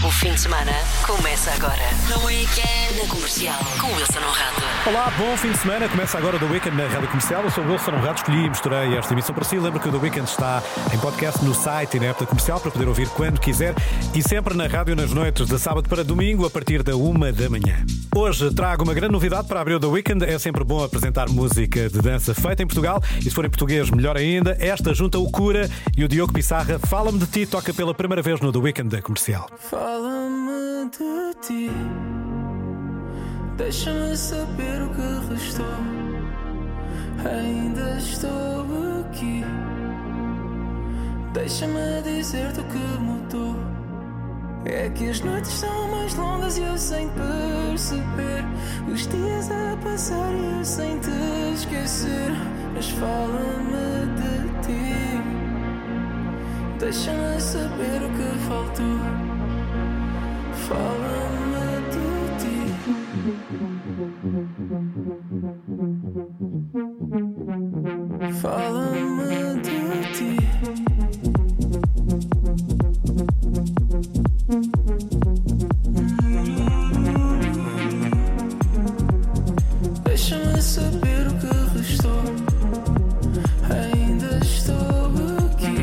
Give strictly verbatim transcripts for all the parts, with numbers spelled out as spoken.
O fim de semana começa agora. No Weekend, na Comercial, com Wilson Honrado. Olá, bom fim de semana. Começa agora o The Weekend na Rádio Comercial. Eu sou o Wilson Honrado, escolhi e misturei esta emissão para si. Lembro que o The Weekend está em podcast no site e na app da Comercial para poder ouvir quando quiser e sempre na rádio nas noites de sábado para domingo a partir da uma da manhã. Hoje trago uma grande novidade para abrir o The Weekend. É sempre bom apresentar música de dança feita em Portugal e se for em português, melhor ainda. Esta junta o Cura e o Diogo Pissarra. Fala-me de ti, toca pela primeira vez no The Weekend da Comercial. Fala-me de ti, deixa-me saber o que restou. Ainda estou aqui, deixa-me dizer-te o que mudou. É que as noites são mais longas e eu sem perceber, os dias a passar e eu sem te esquecer. Mas fala-me de ti, deixa-me saber o que faltou. Fala-me de ti. Fala-me de ti. Deixa-me saber o que restou. Ainda estou aqui,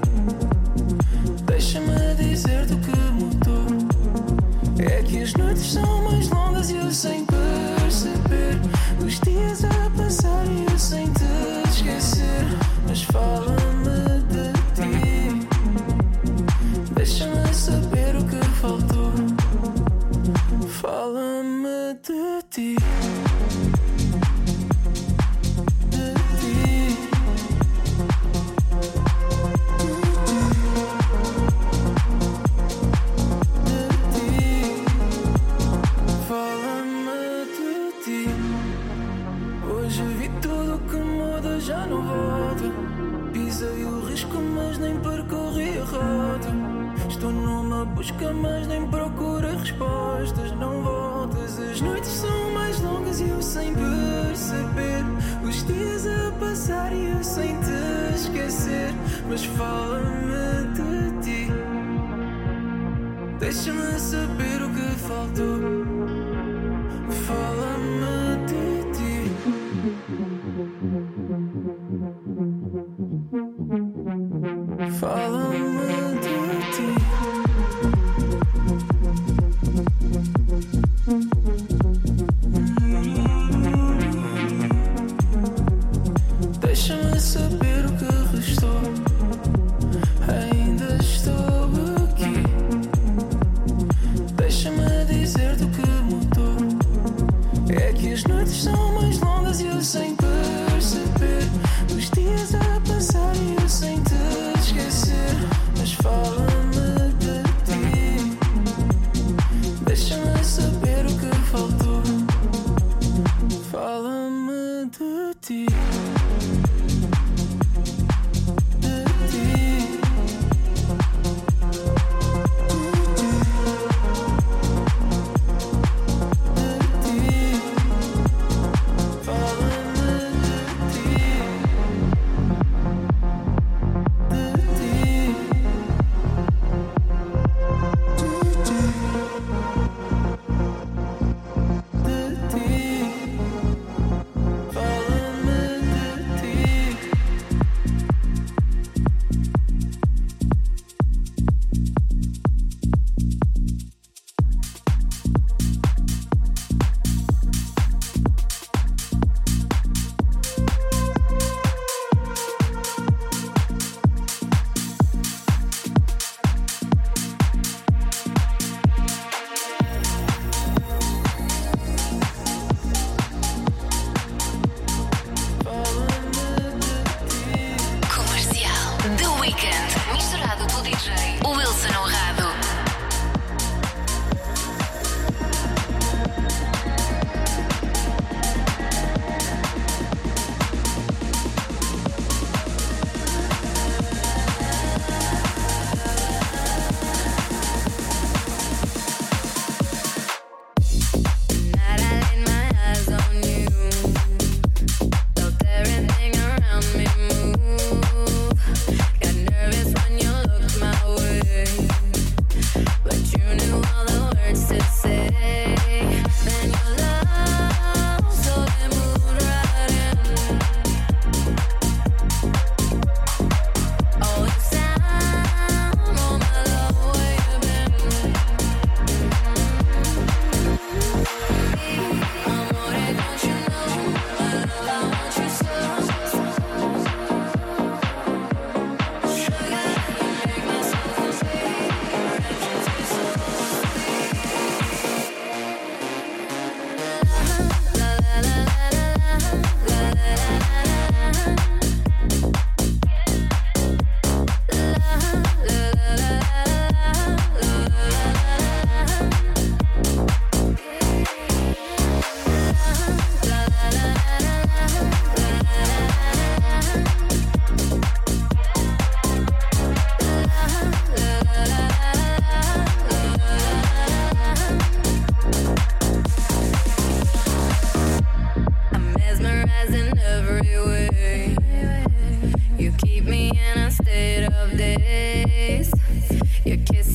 deixa-me dizer-te o que mudou. É que as noites são mais longas e eu sem perceber, os dias a passar e eu sem te esquecer. Mas fala-me de ti, deixa-me saber o que faltou. Fala-me de ti. Já não volto, pisei o risco mas nem percorri a rota. Estou numa busca mas nem procurei respostas. Não voltas, as noites são mais longas e eu sem perceber, os dias a passar e eu sem te esquecer. Mas fala-me de ti, deixa-me saber o que faltou. Fala-me de ti. Fala-me de ti. Deixa-me saber o que restou. Ainda estou aqui, deixa-me dizer-te o que mudou. É que as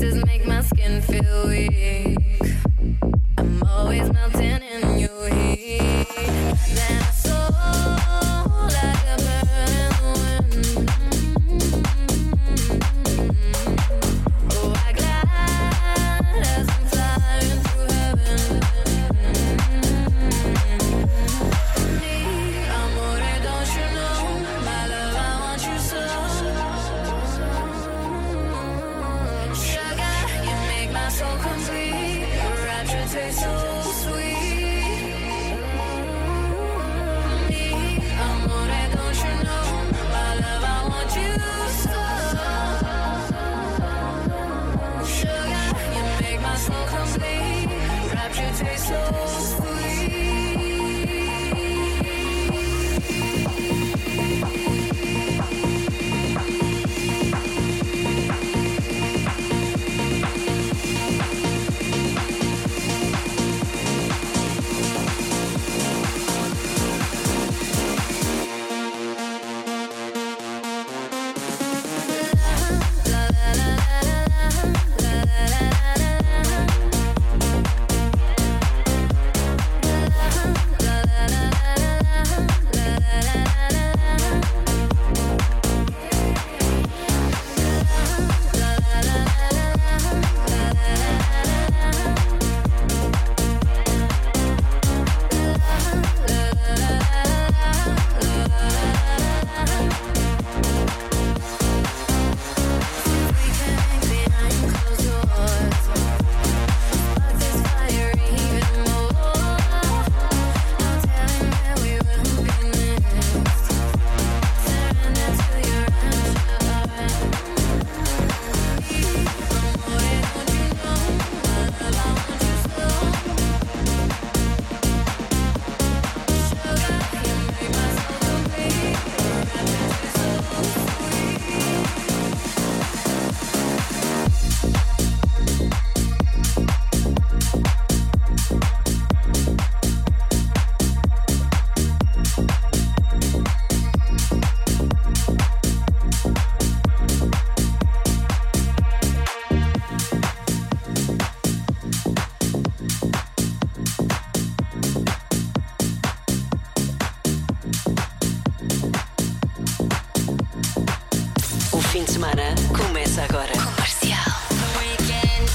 kisses make my skin feel weak. I'm always melting in your heat. Then I soar like a bird in the wind. Oh, I glide as I'm flying through heaven. Me, amore, don't you know? My love, I want you so. Sugar, you make my soul complete. Your rapture tastes so sweet. Me, amore, don't you know? My love, I want you so. Sugar, you make my soul complete. Rapture tastes so sweet. Fim de semana começa agora. Comercial. Weekend.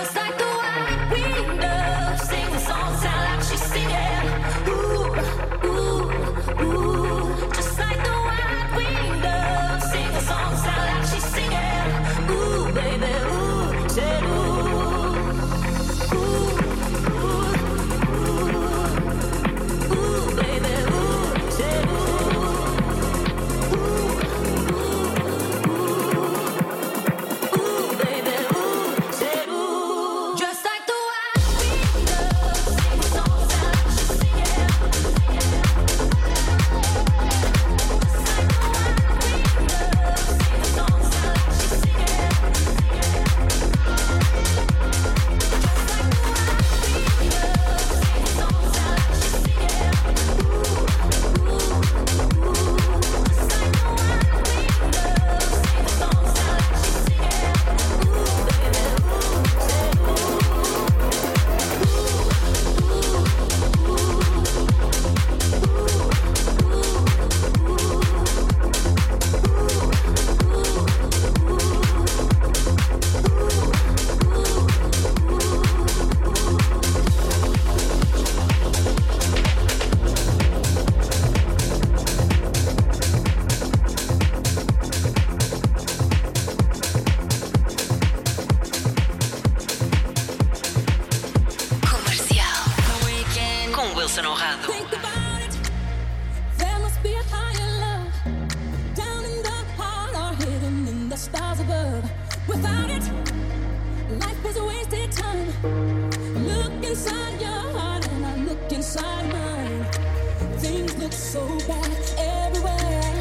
Wilson Honrado. Think about it. There must be a higher love down in the heart or hidden in the stars above. Without it, life is a wasted time. Look inside your heart and I look inside mine. Things look so bad everywhere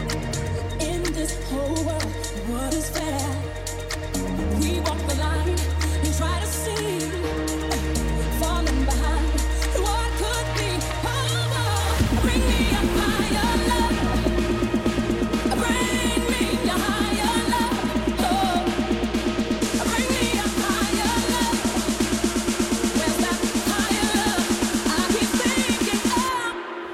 in this whole world. What is fair? We walk the line and try to see, falling behind. What could be? Oh, bring me a higher love. Bring me a higher love. Oh, bring me a higher love. Where's that higher love? I keep thinking of.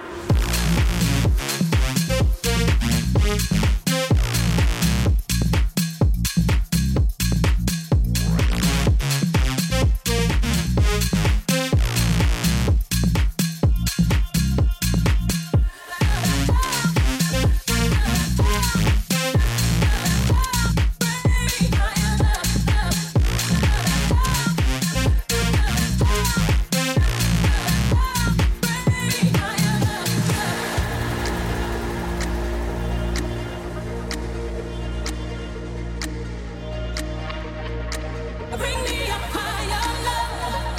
Bring me a higher love.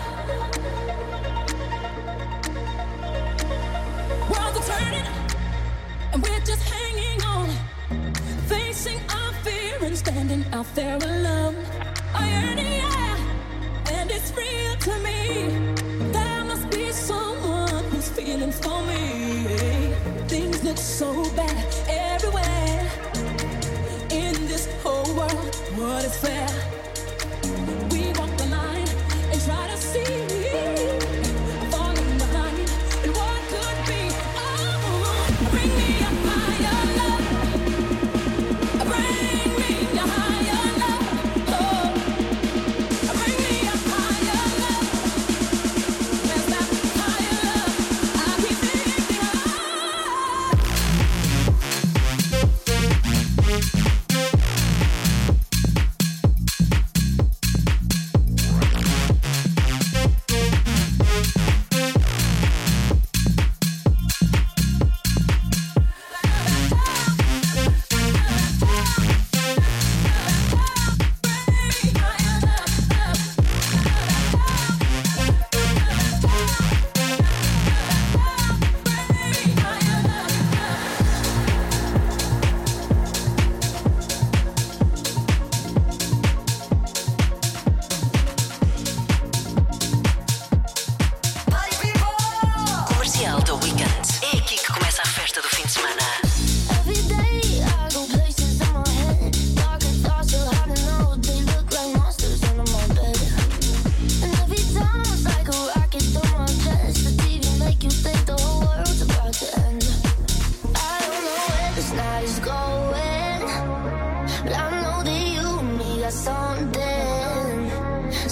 Worlds are turning, and we're just hanging on, facing our fear and standing out there alone. I yearn, yeah, and it's real to me. There must be someone who's feeling for me. Things look so bad everywhere in this whole world. What is fair? We walk the line and try to see, falling behind, and what could be? Oh, bring me a higher love. Bring me a higher love. Oh, bring me a higher love. Where's that higher love? I keep thinking of. Comercial The Weeknd. É aqui que começa a festa do fim de semana. Every day I go places in my head. Darker thoughts so hard to know. They look like monsters under my bed. And every time it's like a rocket through my chest. The T V make you think the whole world's about to end. I don't know where this night is going, but I know that you and me got something.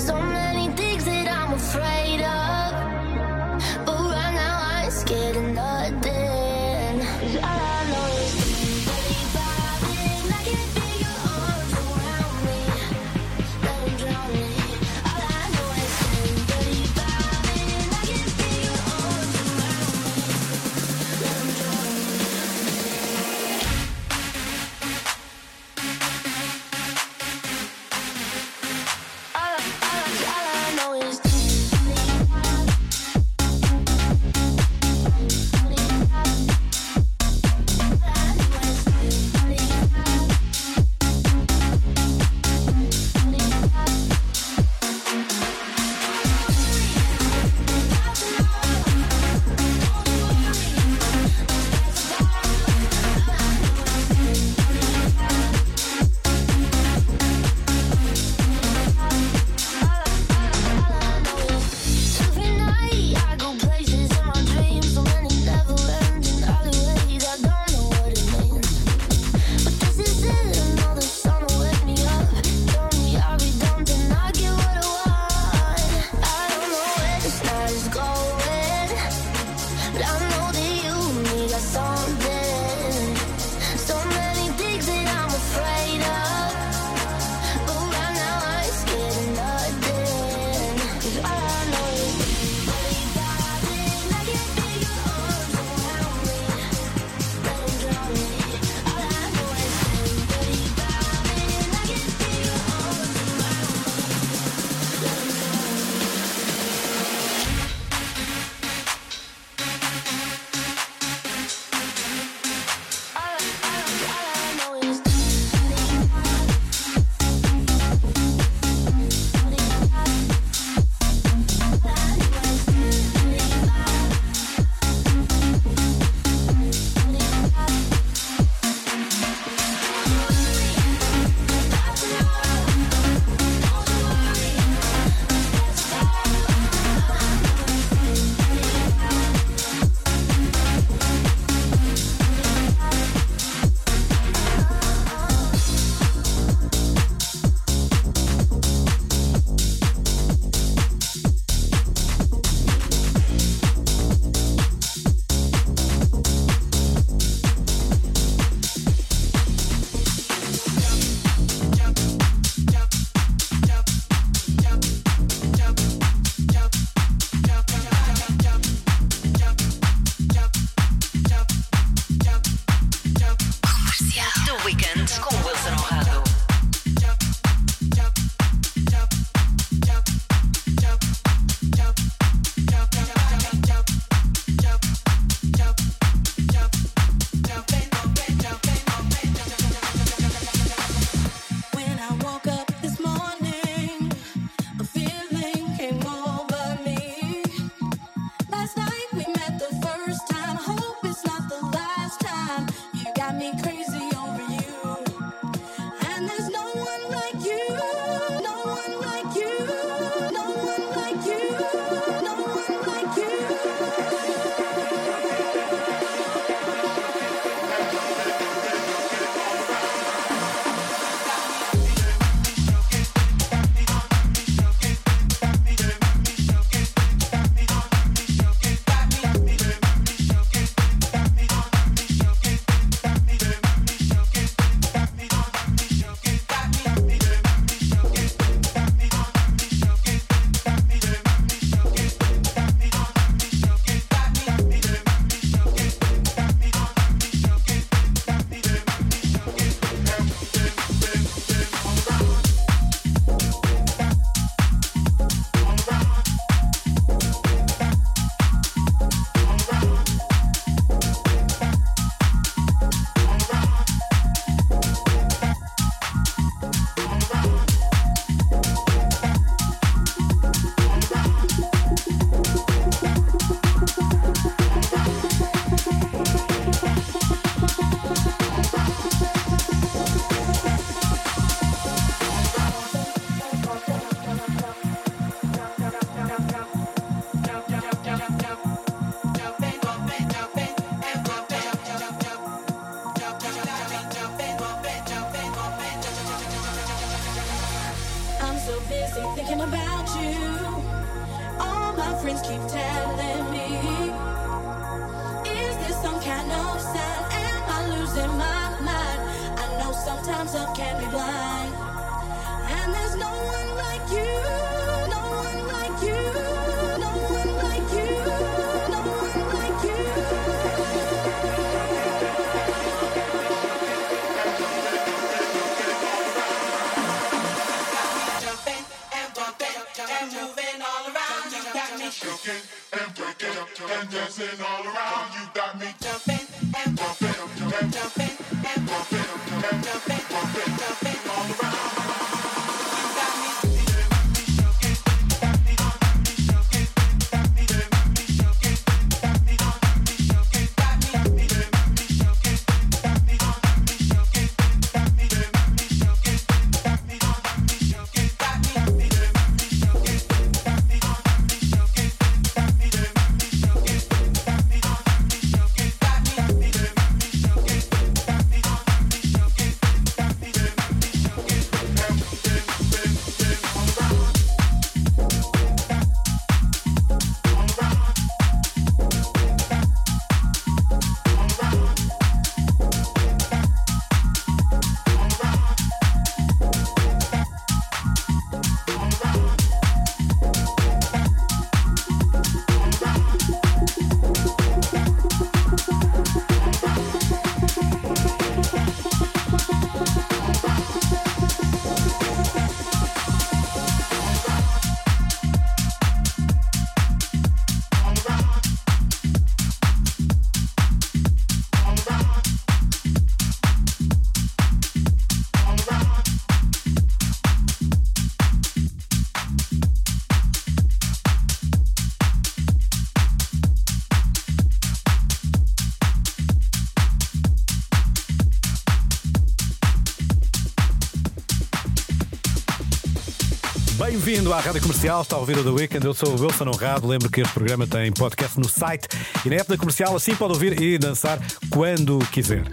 Bem-vindo à Rádio Comercial, está a ouvir o The Weekend, eu sou o Wilson Honrado. Lembro que este programa tem podcast no site e na app da Comercial, assim pode ouvir e dançar quando quiser.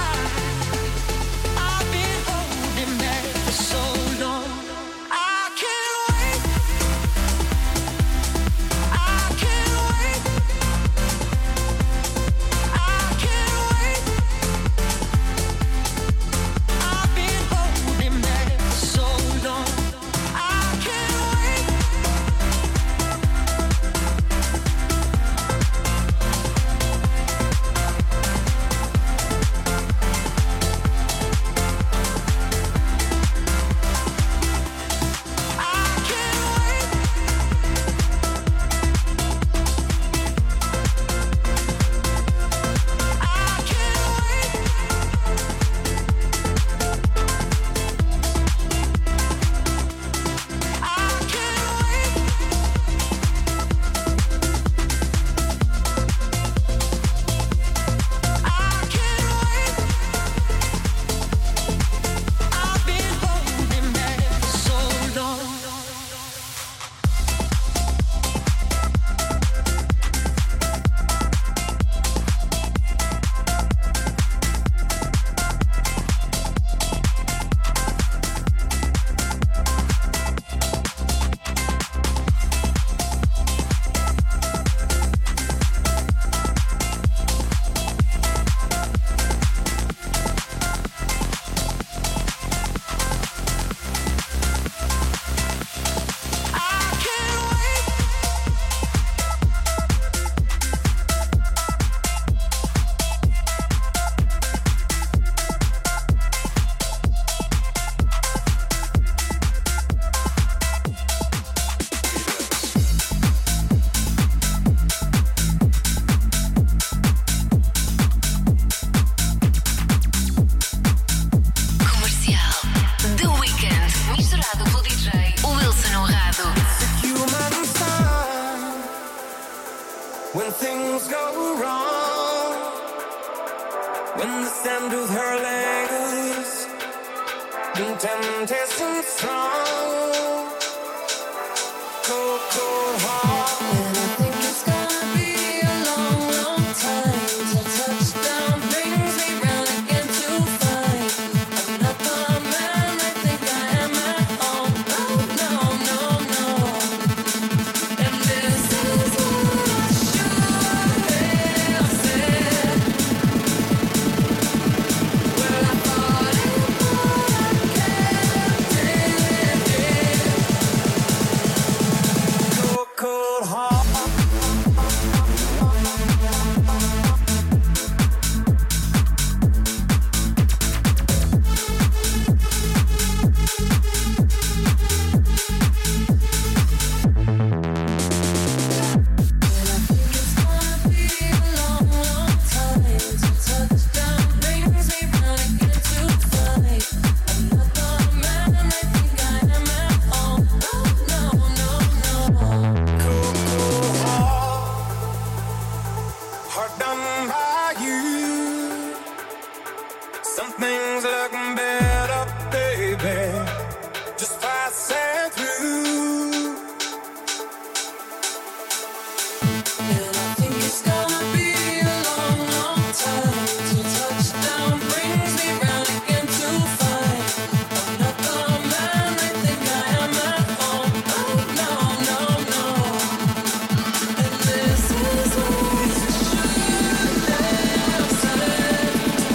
I can't when things go wrong, when the sound of her lingers and temptation strong, cold, cold heart. And I think it's gonna be a long, long time till touchdown brings me round again to find I'm not the man I think I am at all. No, no, no, no. And this is what I should have said. Well, I thought it, but I kept it. Cold, cold heart. Hard done by you. Some things look better, baby. Just passing through. And I think it's gonna be a long, long time till touchdown brings me round again to find I'm not the man I think I am at all. Oh, no, no, no. And this is what I should have said.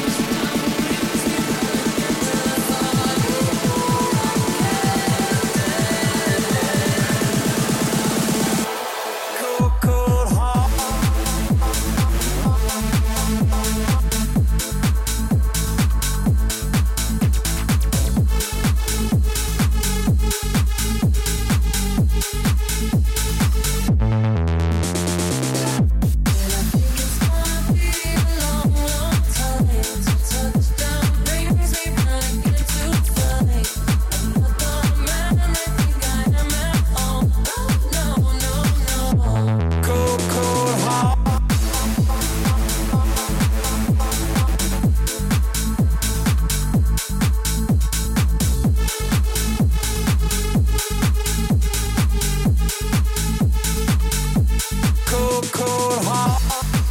Cold, cold heart. Cold, cold heart. Cold, cold heart.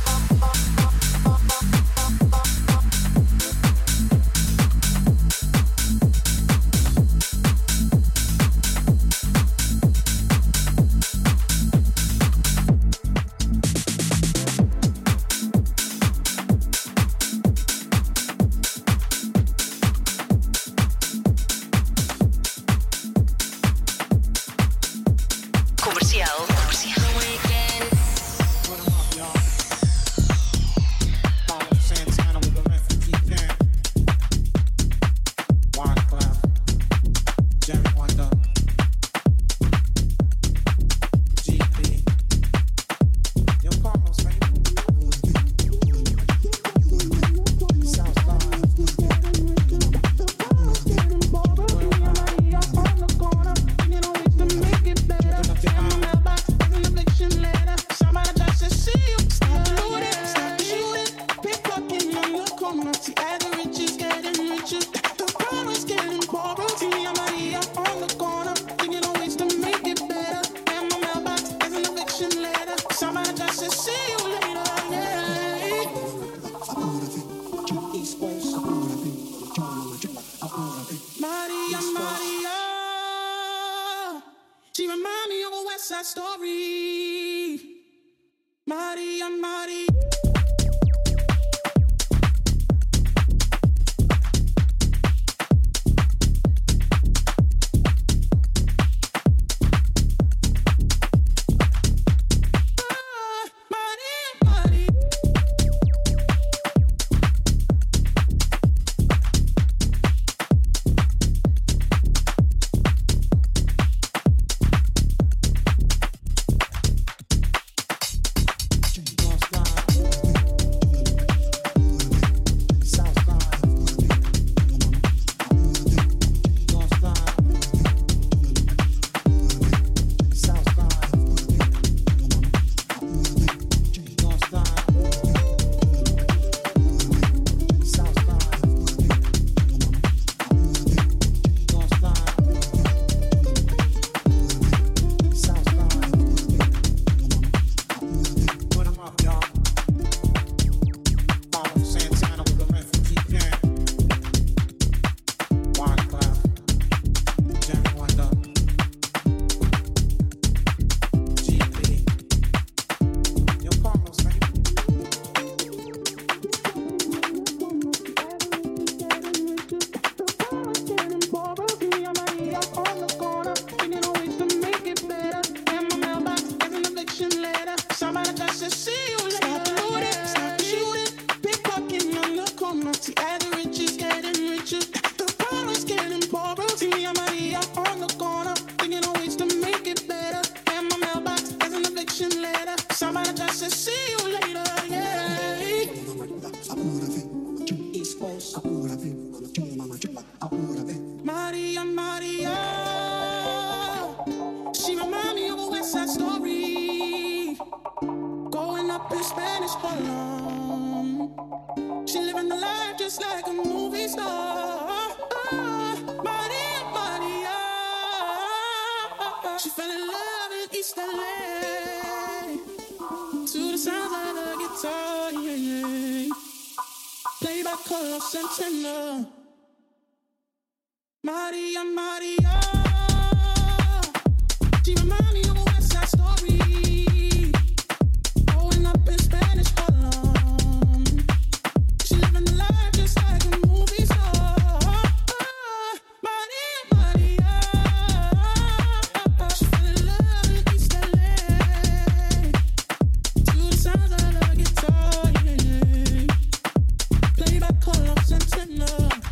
Comercial. Comercial. Santana with the refugee camp. Wyclef, Jerry Wonder, G P. Yo, Carlos, man. Southside. Somebody just to see you later, yeah. East West. Maria, Maria. She remind me of a West Side Story. Maria, Maria. Lost God. just like a movie star. Maria, Maria. She fell in love in East L A to the sounds of the guitar, yeah, yeah. Played by Carlos Santana. Maria, Maria. She remind me of a West Side Story. Growing up in Spanish Harlem. She living the life just like a movie star. Maria, Maria. She fell in love in East L A to the sounds of the guitar, yeah, yeah. Played by Carlos Santana.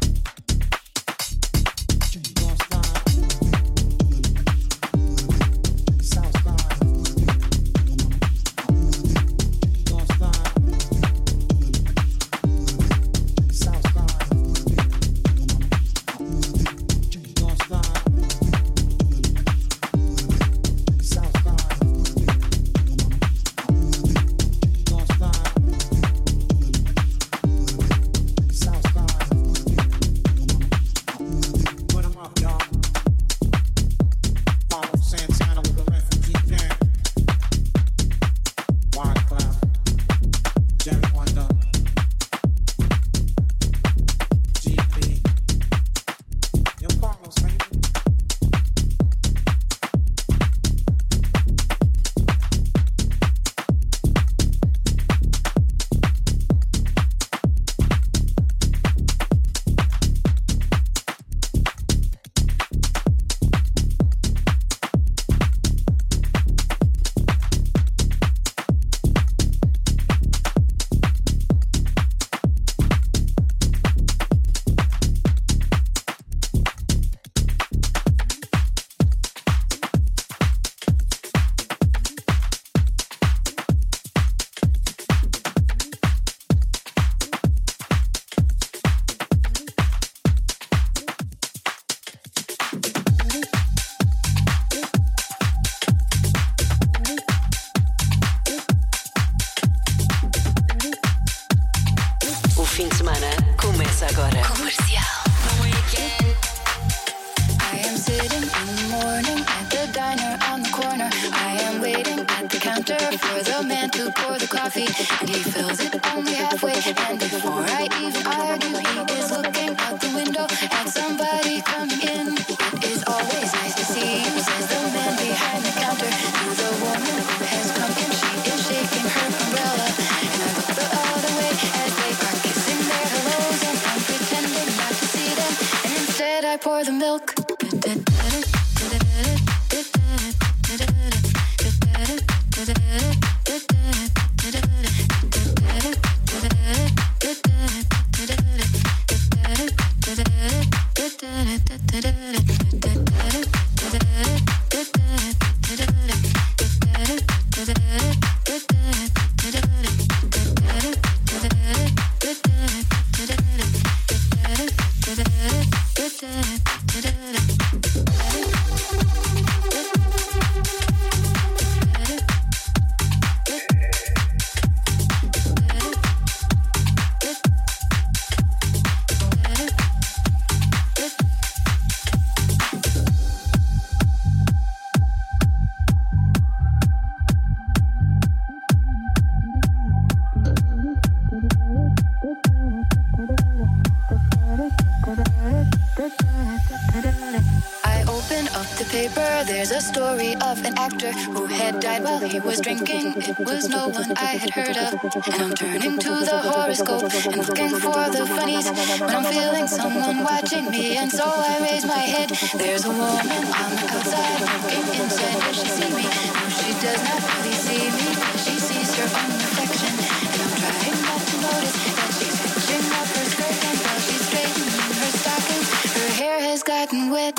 There's a story of an actor who had died while he was drinking. It was no one I had heard of. And I'm turning to the horoscope and looking for the funnies when I'm feeling someone watching me. And so I raise my head. There's a woman on the outside looking inside. Does she see me? No, she does not really see me. She sees her own reflection. And I'm trying not to notice that she's hitching up her skirt. And while she's straightening her stockings, her hair has gotten wet.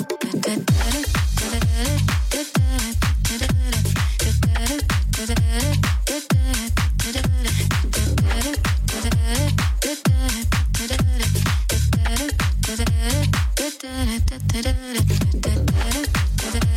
Da da da da da da da da da da da da da da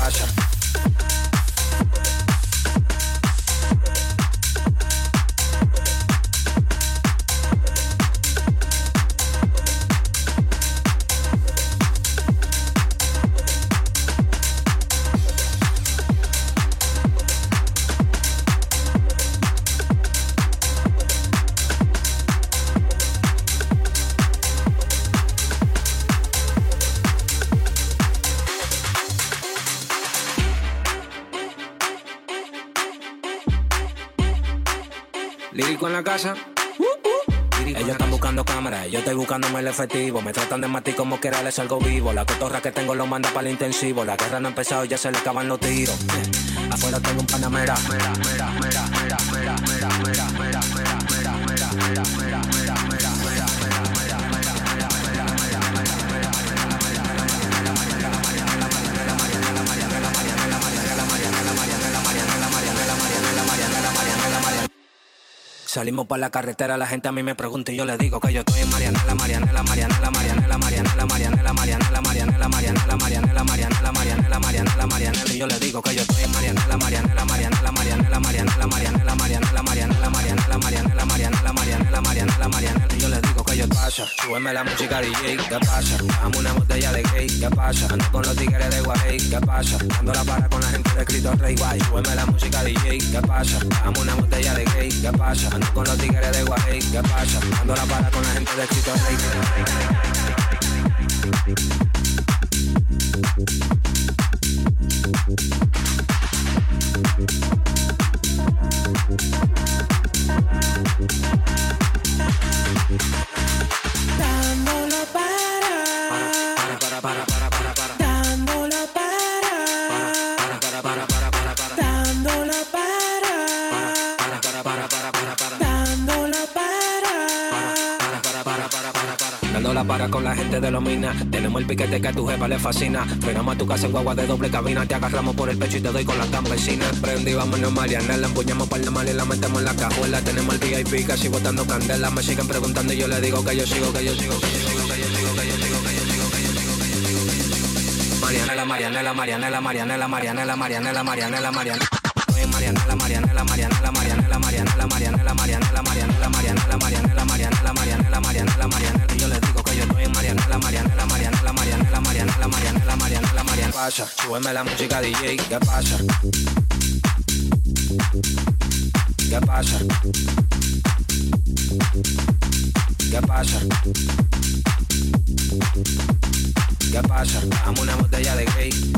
pasa? Lírico en la casa. Ellos están buscando cámaras, yo estoy buscándome el efectivo. Me tratan de matar como quiera, les salgo vivo. La cotorra que tengo lo manda para el intensivo. La guerra no ha empezado, ya se le acaban los tiros. Eh, afuera tengo un panamera. Mera, mera, mera, mera, mera, mera, mera, mera, mera, mera, mera, mera, mera, mera, mera, salimos por la carretera, la gente a mí me pregunta y yo le digo que yo estoy en Marianela, Marianela, Marianela, Marianela, Marianela, Marianela, Marianela, Marianela, Marianela, Marianela, Marianela, Marianela, Marianela, Marianela, y yo le digo que yo estoy en Marianela, Marianela, Marianela, Marianela, Marianela, Marianela, Marianela, Marianela, Marianela, Marianela, Marianela, Marianela, Marianela, Marianela, y yo le digo que yo pasa, súbeme la música D J, ¿qué pasa? Dame una botella de gay, ¿qué pasa? Ando con los tigres de Guay, ¿qué pasa? Dando la para con la gente de Cristo Rey, guay, súbeme la música D J, ¿qué pasa? Dame una botella de gay, ¿qué pasa? Ando con los tigres de Guay, ¿qué pasa? Dando la para con la gente de Cristo Rey. Dándolo para, para, para, para, para, para, para. dándolo para, Para, para, para, para, para, para. dándolo para, Para, para, para, para, para, para. dándolo para. Para, para, para, para, para, para. Dando la para con la gente de los minas. Tenemos el piquete que a tu jefa le fascina. Frenamos a tu casa en guagua de doble cabina. Te agarramos por el pecho y te doy con la campesina. Prendí, vámonos Marianela. Empuñamos par de mal y la metemos en la cajuela. Tenemos el V I P casi botando candela. Me siguen preguntando y yo le digo que yo sigo, que yo sigo, que yo sigo, que yo sigo, que yo sigo, que yo sigo, que yo sigo, que yo sigo, que yo sigo. Marianela, Marianela, Marianela, Marianela, Marianela, Marianela, Marianela, Marianela. Marianela, Marianela, Marianela, Marianela, Marianela, Marianela, Marianela, Marianela, Marianela, Marianela, Marianela, Marianela, Marianela, Marianela, y yo les digo que yo estoy en Marianela, Marianela, Marianela, Marianela, Marianela, Marianela, Marianela, Marianela. Pasa, súbeme la música D J, ¿qué pasa? ¿Qué pasa? ¿Qué pasa? ¿Qué pasa? Dame una botella de gay.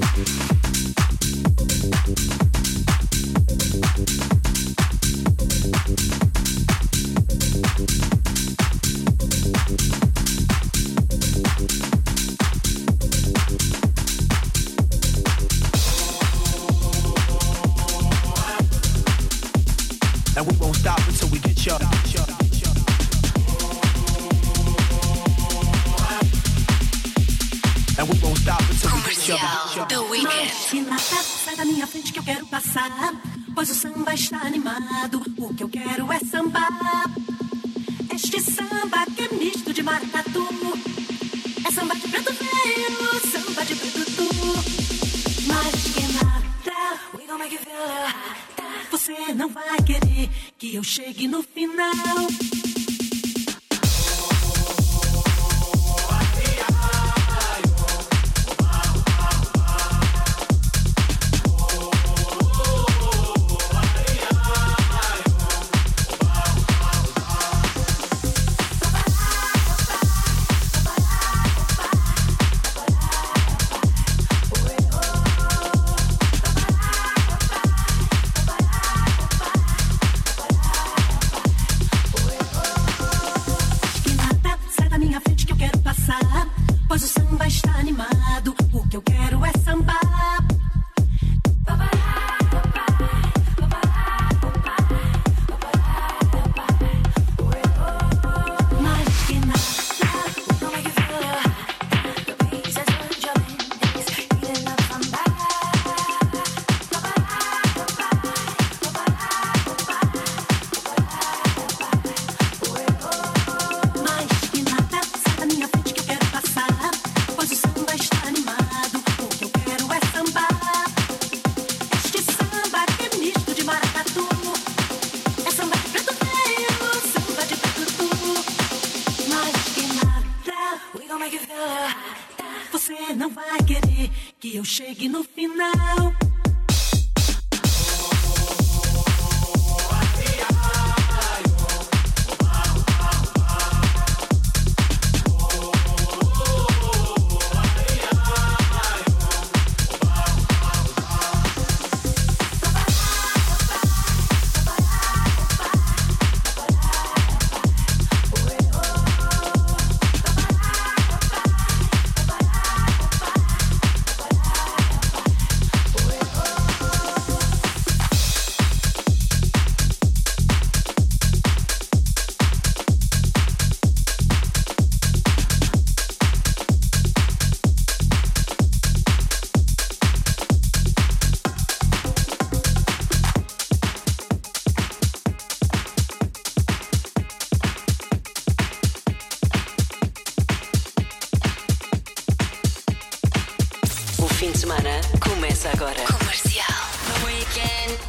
And we won't stop until we get you. And we won't stop until we get you. The Weeknd. Se na festa, sai da minha frente que eu quero passar. Pois o samba está animado. O que eu quero é sambar. Este samba que é misto de maracatu. É samba de preto velho, samba de preto tu. Mais que nada, we gon' make you feel hot. Você não vai querer que eu chegue no final. vai querer que eu chegue no final. Fim de semana começa agora. Comercial. No weekend.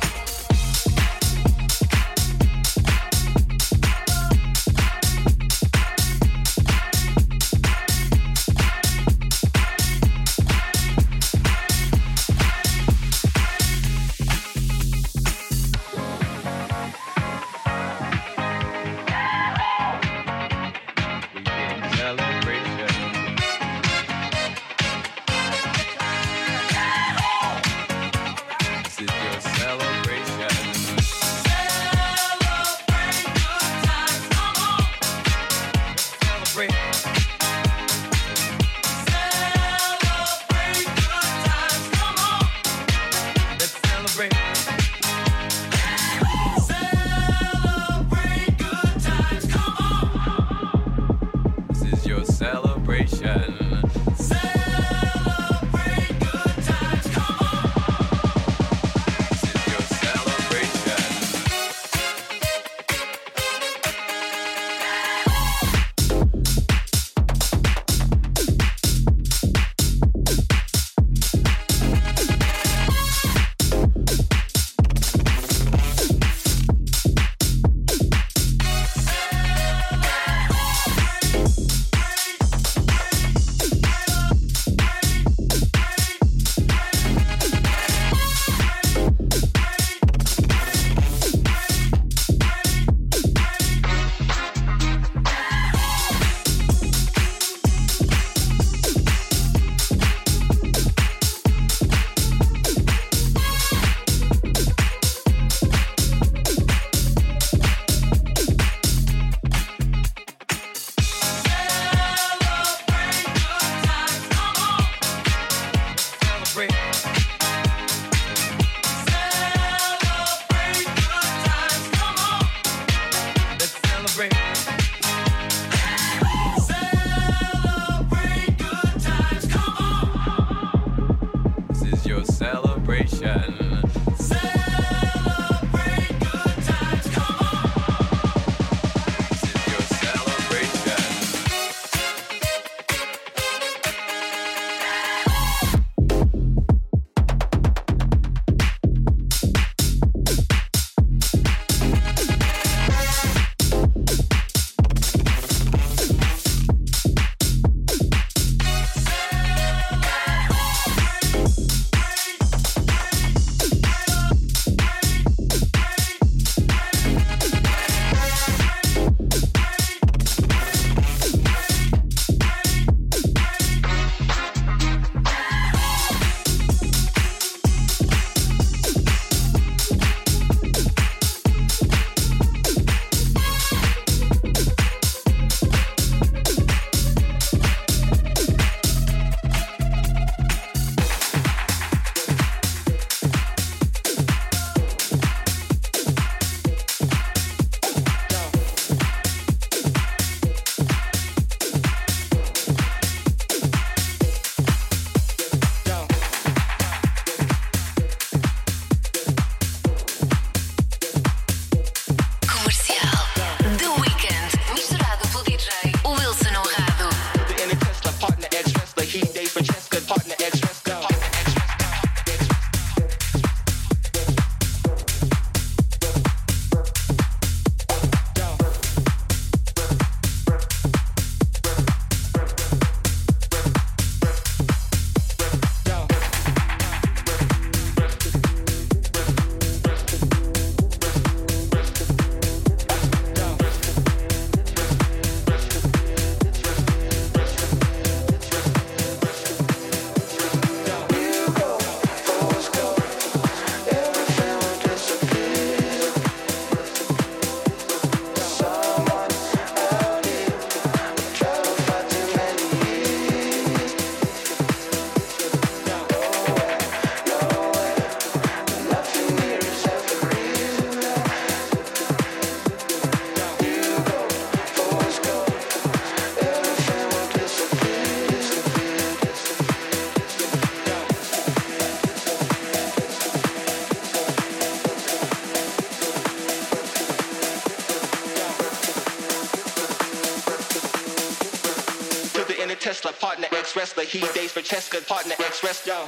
ex-wrestler. He dates Francesca, partner, ex-wrestler.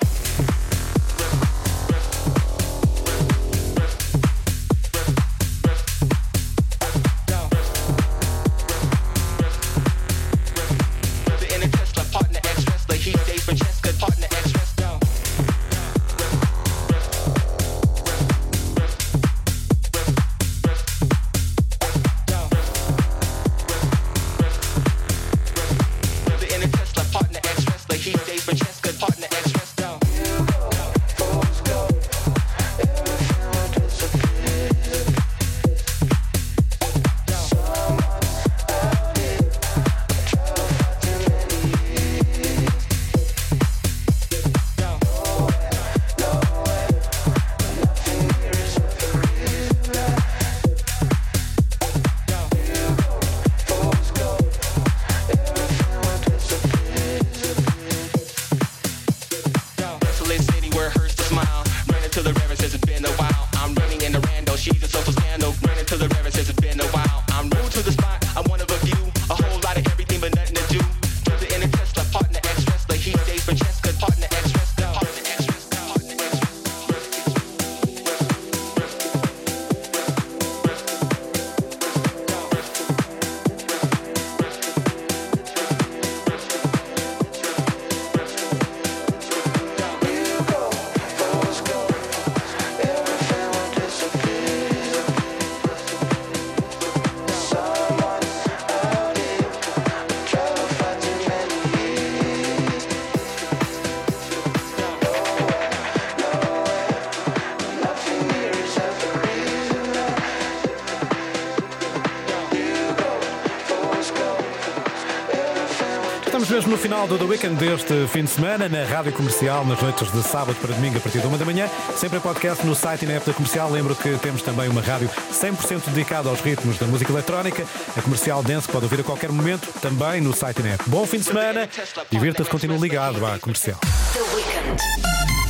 Estamos mesmo no final do The Weekend deste fim de semana, na Rádio Comercial, nas noites de sábado para domingo, a partir de uma da manhã. Sempre em podcast no site e na app da Comercial. Lembro que temos também uma rádio cem por cento dedicada aos ritmos da música eletrónica. A Comercial Dance pode ouvir a qualquer momento, também no site e na app. Bom fim de semana, divirta-se, continue ligado à Comercial. The Weekend.